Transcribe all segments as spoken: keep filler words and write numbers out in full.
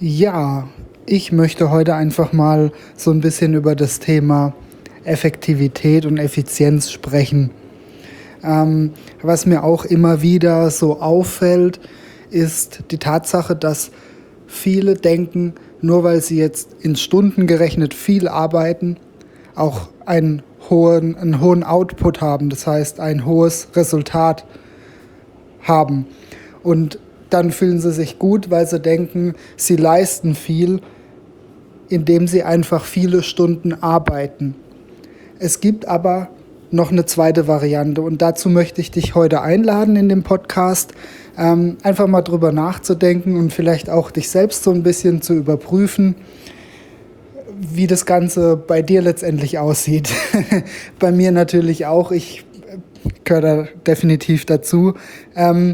Ja, ich möchte heute einfach mal so ein bisschen über das Thema Effektivität und Effizienz sprechen. Ähm, was mir auch immer wieder so auffällt, ist die Tatsache, dass viele denken, nur weil sie jetzt in Stunden gerechnet viel arbeiten, auch einen hohen, einen hohen Output haben, das heißt ein hohes Resultat haben. Und dann fühlen sie sich gut, weil sie denken, sie leisten viel, indem sie einfach viele Stunden arbeiten. Es gibt aber noch eine zweite Variante und dazu möchte ich dich heute einladen in dem Podcast, ähm, einfach mal drüber nachzudenken und vielleicht auch dich selbst so ein bisschen zu überprüfen, wie das Ganze bei dir letztendlich aussieht. Bei mir natürlich auch, ich gehöre da definitiv dazu. Ähm,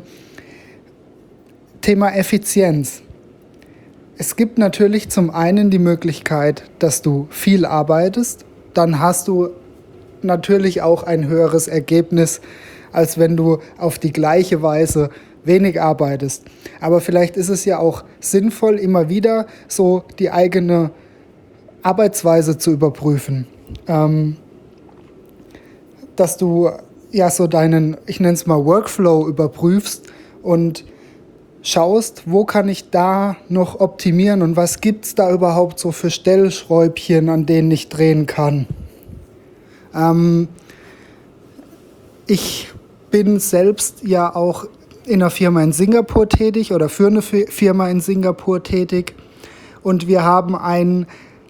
Thema Effizienz. Es gibt natürlich zum einen die Möglichkeit, dass du viel arbeitest, dann hast du natürlich auch ein höheres Ergebnis, als wenn du auf die gleiche Weise wenig arbeitest. Aber vielleicht ist es ja auch sinnvoll, immer wieder so die eigene Arbeitsweise zu überprüfen. Ähm, dass du ja so deinen, ich nenne es mal Workflow überprüfst und schaust, wo kann ich da noch optimieren und was gibt es da überhaupt so für Stellschräubchen, an denen ich drehen kann. Ähm, ich bin selbst ja auch in einer Firma in Singapur tätig oder für eine Firma in Singapur tätig und wir haben ein,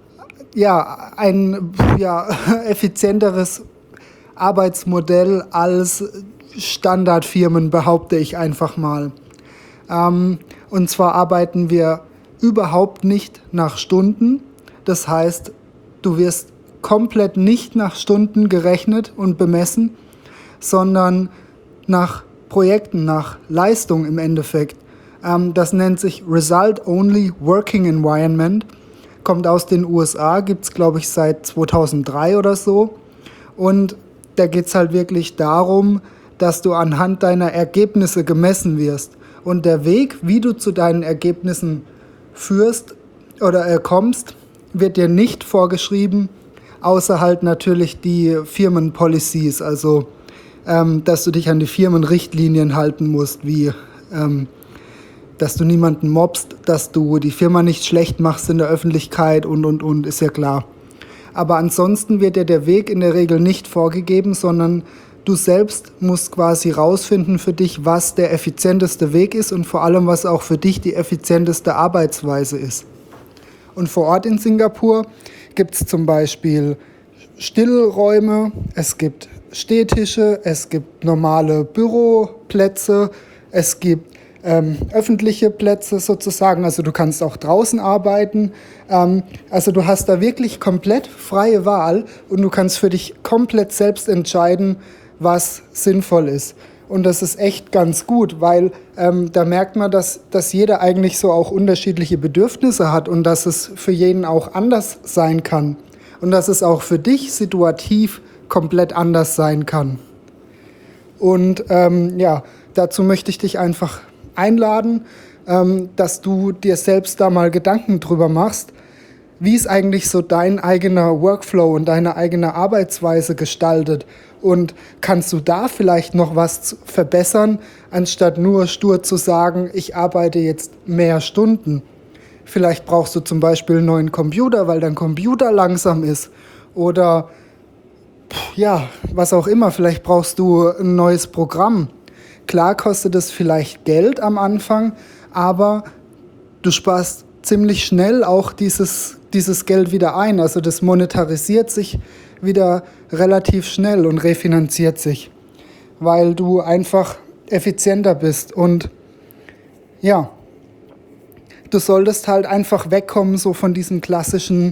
ja, ein ja, effizienteres Arbeitsmodell als Standardfirmen, behaupte ich einfach mal. Ähm, und zwar arbeiten wir überhaupt nicht nach Stunden. Das heißt, du wirst komplett nicht nach Stunden gerechnet und bemessen, sondern nach Projekten, nach Leistung im Endeffekt. Ähm, das nennt sich Result Only Working Environment. Kommt aus den U S A, gibt es glaube ich seit zweitausenddrei oder so. Und da geht es halt wirklich darum, dass du anhand deiner Ergebnisse gemessen wirst. Und der Weg, wie du zu deinen Ergebnissen führst oder äh, kommst, wird dir nicht vorgeschrieben, außer halt natürlich die Firmenpolicies, also ähm, dass du dich an die Firmenrichtlinien halten musst, wie ähm, dass du niemanden mobst, dass du die Firma nicht schlecht machst in der Öffentlichkeit und, und, und, ist ja klar. Aber ansonsten wird dir der Weg in der Regel nicht vorgegeben, sondern du selbst musst quasi rausfinden für dich, was der effizienteste Weg ist und vor allem, was auch für dich die effizienteste Arbeitsweise ist. Und vor Ort in Singapur gibt es zum Beispiel Stillräume, es gibt Stehtische, es gibt normale Büroplätze, es gibt ähm, öffentliche Plätze sozusagen, also du kannst auch draußen arbeiten. Ähm, also du hast da wirklich komplett freie Wahl und du kannst für dich komplett selbst entscheiden, was sinnvoll ist. Und das ist echt ganz gut, weil ähm, da merkt man, dass, dass jeder eigentlich so auch unterschiedliche Bedürfnisse hat und dass es für jeden auch anders sein kann. Und dass es auch für dich situativ komplett anders sein kann. Und ähm, ja, dazu möchte ich dich einfach einladen, ähm, dass du dir selbst da mal Gedanken drüber machst, wie ist eigentlich so dein eigener Workflow und deine eigene Arbeitsweise gestaltet? Und kannst du da vielleicht noch was verbessern, anstatt nur stur zu sagen, ich arbeite jetzt mehr Stunden? Vielleicht brauchst du zum Beispiel einen neuen Computer, weil dein Computer langsam ist. Oder ja, was auch immer, vielleicht brauchst du ein neues Programm. Klar kostet es vielleicht Geld am Anfang, aber du sparst ziemlich schnell auch dieses, dieses Geld wieder ein. Also das monetarisiert sich wieder relativ schnell und refinanziert sich, weil du einfach effizienter bist. Und ja, du solltest halt einfach wegkommen so von diesem klassischen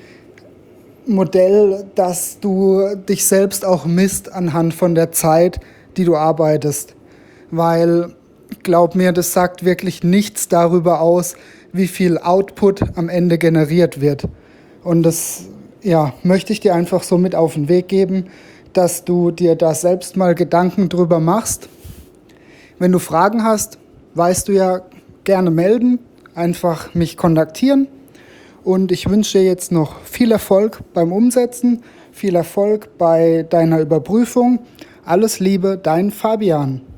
Modell, dass du dich selbst auch misst anhand von der Zeit, die du arbeitest. Weil, glaub mir, das sagt wirklich nichts darüber aus, wie viel Output am Ende generiert wird. Und das ja, möchte ich dir einfach so mit auf den Weg geben, dass du dir da selbst mal Gedanken drüber machst. Wenn du Fragen hast, weißt du ja, gerne melden. einfach mich kontaktieren. Und ich wünsche dir jetzt noch viel Erfolg beim Umsetzen, viel Erfolg bei deiner Überprüfung. Alles Liebe, dein Fabian.